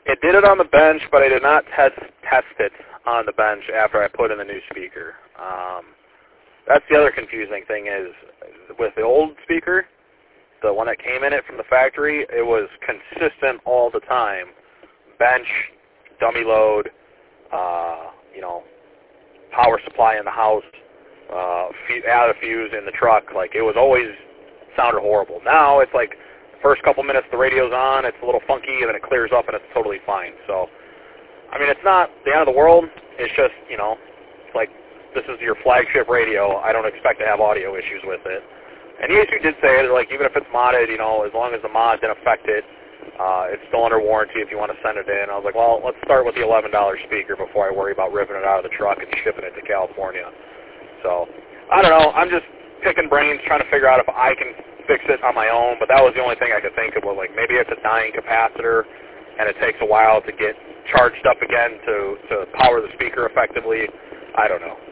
It did it on the bench, but I did not test it on the bench after I put in the new speaker. That's the other confusing thing is, with the old speaker, the one that came in it from the factory, it was consistent all the time. Bench, dummy load, power supply in the house, add a fuse in the truck. Like, it was always sounded horrible. Now it's like the first couple minutes the radio's on, it's a little funky, and then it clears up and it's totally fine. So, I mean, it's not the end of the world. It's just, it's like, this is your flagship radio. I don't expect to have audio issues with it. And ESU did say, like, even if it's modded, as long as the mod didn't affect it, it's still under warranty if you want to send it in. I was like, well, let's start with the $11 speaker before I worry about ripping it out of the truck and shipping it to California. So, I don't know. I'm just picking brains, trying to figure out if I can fix it on my own, but that was the only thing I could think of. Was like, maybe it's a dying capacitor, and it takes a while to get charged up again to power the speaker effectively. I don't know.